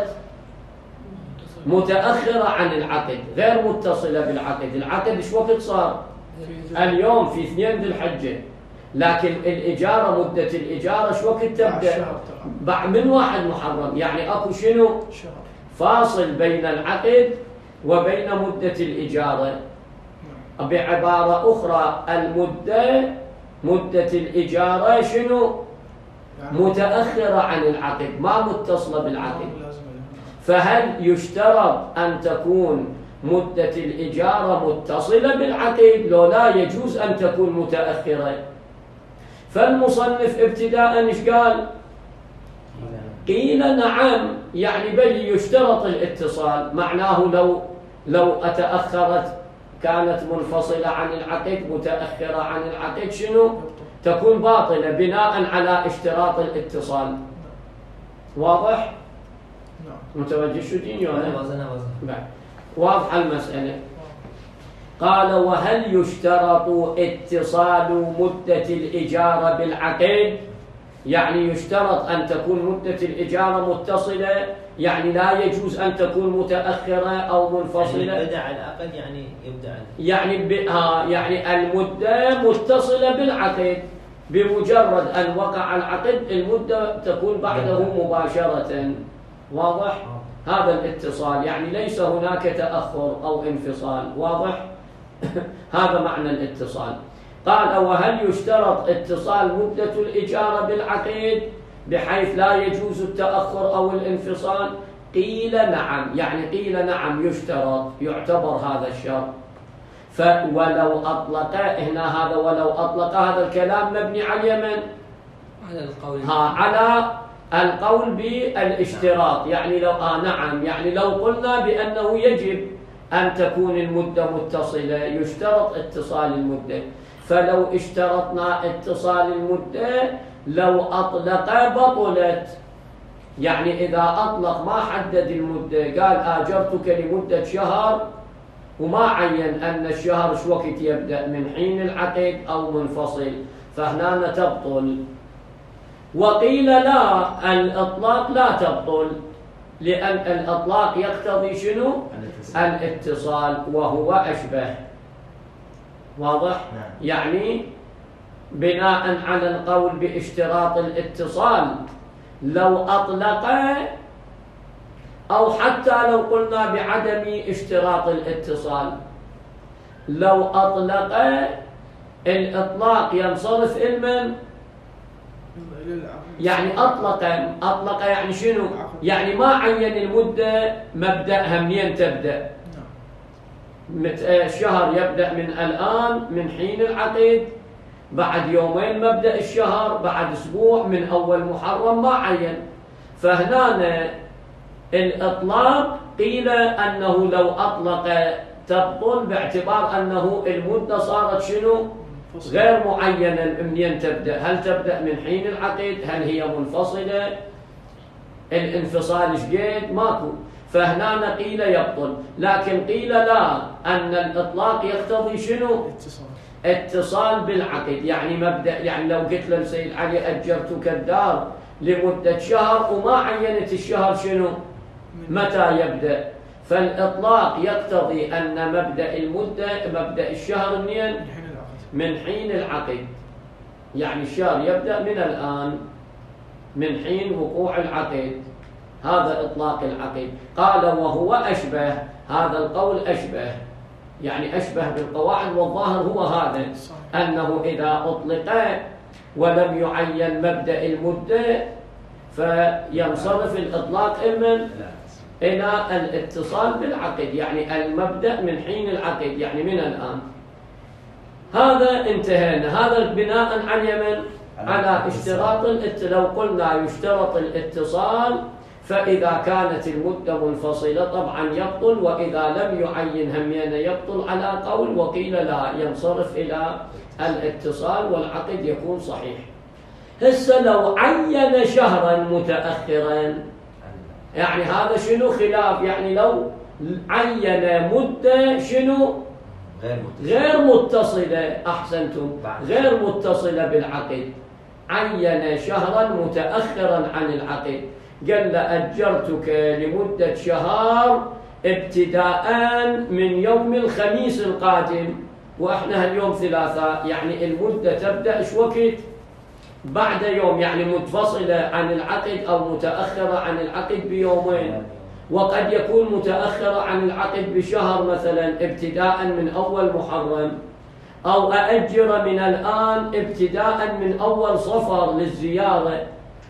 متأخرة عن العقد، غير متصلة بالعقد. العقد شو وقت صار؟ اليوم في 2 ذي الحجة، لكن الإجارة مدة الإجارة شو وقت تبدأ؟ بعد من 1 محرم. يعني أكو شنو؟ فاصل بين العقد وبين مدة الإجارة. بعبارة أخرى، مدة الإجارة شنو؟ متأخرة عن العقد، ما متصلة بالعقد. فهل يشترط أن تكون مدة الإجارة متصلة بالعقد؟ لو لا يجوز أن تكون متأخرة. فالمصنف ابتداء إيش قال؟ قيل نعم، يعني بل يشترط الاتصال. معناه لو أتأخرت كانت منفصلة عن العقد، متأخرة عن العقد، شنو؟ تكون باطلة بناء على اشتراط الاتصال. واضح؟ متوجه شو ديني أنا؟ واضح المسألة. قال وهل يشترط اتصال مدة الإجارة بالعقد؟ يعني يشترط أن تكون مدة الإجارة متصلة، يعني لا يجوز أن تكون متأخرة أو منفصلة. يعني بدأ العقد يعني يبدأ يعني المدة متصلة بالعقد، بمجرد أن وقع العقد المدة تكون بعده مباشرة. واضح؟ هذا الاتصال، يعني ليس هناك تأخر أو انفصال. واضح؟ هذا معنى الاتصال. قال وهل يشترط اتصال مدة الإجارة بالعقد بحيث لا يجوز التأخر أو الانفصال؟ قيل نعم، يعني قيل نعم يشترط، يعتبر هذا الشرط. ولو أطلق هنا هذا، ولو أطلق هذا الكلام مبني على اليمن على القول بالاشتراط. يعني لو نعم، يعني لو قلنا بأنه يجب أن تكون المدة متصلة، يشترط اتصال المدة. فلو اشترطنا اتصال المدة لو أطلق بطلت. يعني إذا أطلق ما حدد المدة، قال آجرتك لمدة شهر وما عين أن الشهر شو وقت يبدأ، من حين العقد أو منفصل، فهنا تبطل. وقيل لا، الإطلاق لا تبطل، لأن الإطلاق يقتضي شنو؟ الاتصال، وهو أشبه. واضح؟ يعني بناء على القول باشتراط الاتصال لو أطلق، أو حتى لو قلنا بعدم اشتراط الاتصال، لو أطلق الإطلاق ينصرف المن، يعني أطلق يعني شنو؟ يعني ما عين المدة مبدأها منين تبدأ. الشهر يبدأ من الآن، من حين العقد، بعد يومين مبدأ الشهر، بعد أسبوع، من أول محرم، ما عين. فهنا الإطلاق قيل أنه لو أطلق تبطل، باعتبار أنه المدة صارت شنو؟ غير معينة منين تبدأ. هل تبدأ من حين العقد؟ هل هي منفصلة؟ الانفصال شقيد؟ ماكو. فهنا قيل يبطل. لكن قيل لا، أن الإطلاق يقتضي شنو؟ اتصال بالعقد. يعني مبدأ، يعني لو قلت للسيد علي أجرتك الدار لمدة شهر وما عينت الشهر شنو؟ متى يبدأ؟ فالإطلاق يقتضي أن مبدأ المدة، مبدأ الشهر منين؟ من حين العقد. يعني الشهر يبدأ من الآن، من حين وقوع العقد. هذا إطلاق العقد. قال وهو أشبه، هذا القول أشبه، يعني أشبه بالقواعد، والظاهر هو هذا، أنه إذا أطلق ولم يعين مبدأ المدة فينصرف الإطلاق إلى الاتصال بالعقد، يعني المبدأ من حين العقد، يعني من الآن. هذا انتهينا. هذا بناء على اليمن. على اشتراط لو قلنا يشترط الاتصال فإذا كانت المدة منفصلة طبعا يبطل، وإذا لم يعين همين يبطل على قول، وقيل لا ينصرف إلى الاتصال والعقد يكون صحيح. هسه لو عين شهرا متأخرا يعني هذا شنو خلاف، يعني لو عين مدة شنو غير متصلة، أحسنتم، غير متصلة بالعقد، عين شهرا متأخرا عن العقد، قال له أجرتك لمدة شهر ابتداء من يوم الخميس القادم، وإحنا اليوم ثلاثاء، يعني المدة تبدأ إيش وقت؟ بعد يوم، يعني منفصلة عن العقد أو متأخرة عن العقد بيومين، وقد يكون متأخرة عن العقد بشهر مثلا ابتداء من أول محرم، أو أأجر من الآن ابتداء من أول صفر للزيارة،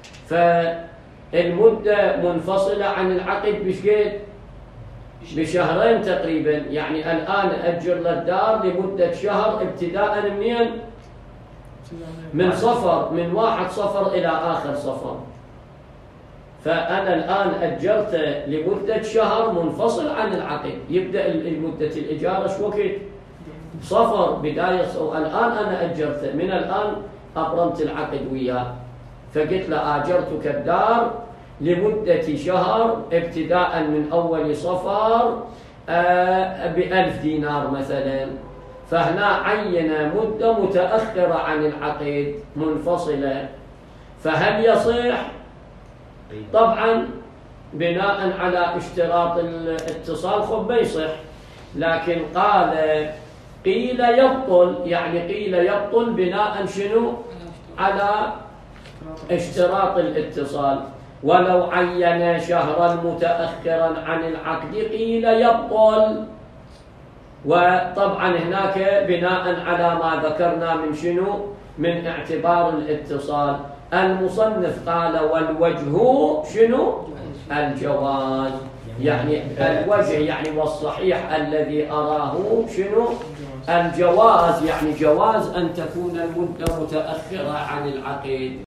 فالمدة منفصلة عن العقد بشقد؟ بشهرين تقريبا، يعني الآن أجر للدار لمدة شهر ابتداء منين؟ من صفر، من 1 صفر إلى آخر صفر، فأنا الآن أجرت لمدة شهر منفصل عن العقد، يبدأ مدة الإجارة شو وقت؟ صفر بداية، الآن أنا أجرت، من الآن أبرمت العقد وياه، فقلت له آجرتك الدار لمدة شهر ابتداء من أول صفر ب1000 دينار مثلا، فهنا عين مدة متأخرة عن العقد منفصلة، فهل يصح؟ طبعا بناء على اشتراط الاتصال خب يصح، لكن قال قيل يبطل، يعني قيل يبطل بناء شنو؟ على اشتراط الاتصال، ولو عين شهرا متأخرا عن العقد قيل يبطل، وطبعا هناك بناء على ما ذكرنا من شنو؟ من اعتبار الاتصال. المصنف قال والوجه شنو؟ الجواز، يعني الوجه يعني والصحيح الذي أراه شنو؟ الجواز، يعني جواز أن تكون المدة متأخرة عن العقد.